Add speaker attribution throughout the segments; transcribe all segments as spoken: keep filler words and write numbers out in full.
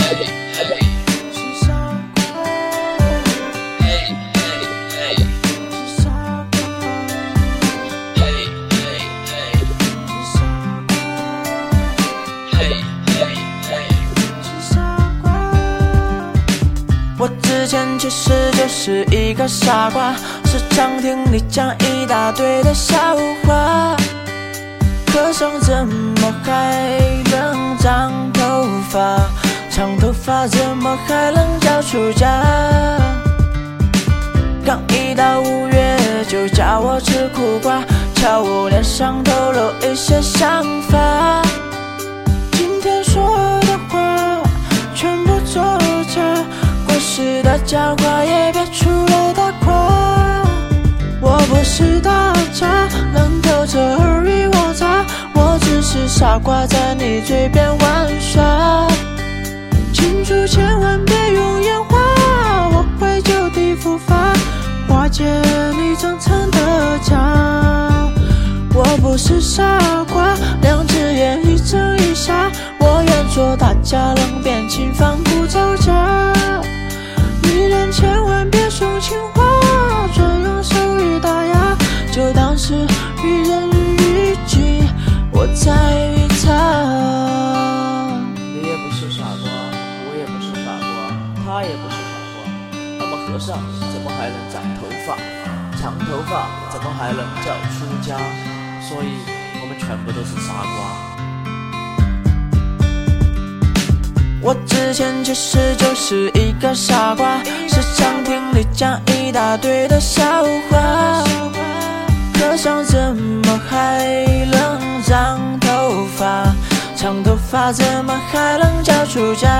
Speaker 1: 我之前其实就是一个傻瓜，时常听你讲一大堆的笑话，可想怎么还能长头发，长头发怎么还能叫出家，刚一到五月就叫我吃苦瓜，瞧我脸上透露一些想法，今天说的话全部做假，过时的假话也别出来打垮，我不是大家能透彻尔虞我诈，我只是傻瓜在你嘴边玩耍，记住千万别用眼花，我会就地伏法，化解你整层的假，我不是傻瓜，两只眼一睁一瞎，我愿做大家冷变轻放不造假，女人千万别送情话，专用手语打压，就当是愚人于己，我在于他。
Speaker 2: 你也不是傻瓜，我也不是傻瓜，他也不是傻瓜，那么和尚怎么还能长头发？长头发怎么还能叫出家？所以我们全部都是傻瓜。
Speaker 1: 我之前其实就是一个傻瓜，时常听你讲一大堆的笑话，可想怎么还能长头发，长头发怎么还能叫出家，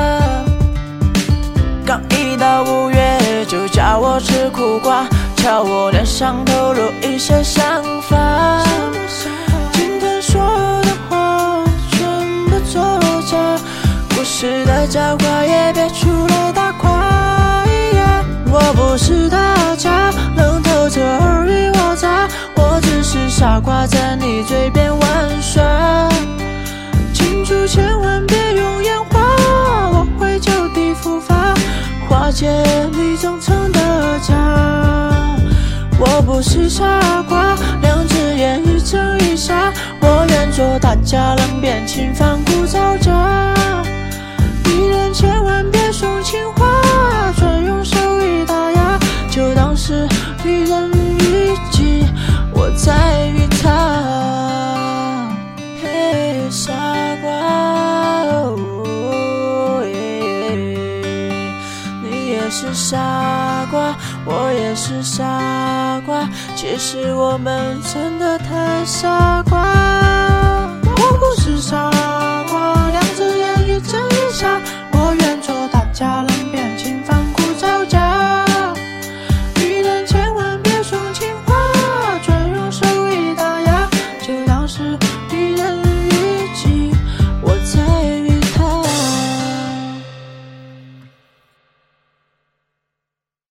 Speaker 1: 刚一到五月就叫我吃苦瓜，瞧我脸上透露一些想法，今天说的话全部做假，过时的假话也别出来打垮，我不是大家能透彻尔虞我诈，我只是傻瓜在你嘴边玩耍，记住千万别用眼花，我会就地伏法，化解你整层的假，我不是傻瓜，两只眼一睁一瞎，我愿做大家冷变轻放不造假，女人千万别送情话，专用手语打压，就当是愚人于己，我在于他。嘿，傻瓜、哦耶，你也是傻瓜，我也是傻瓜，其实我们真的太傻瓜，我不是傻瓜。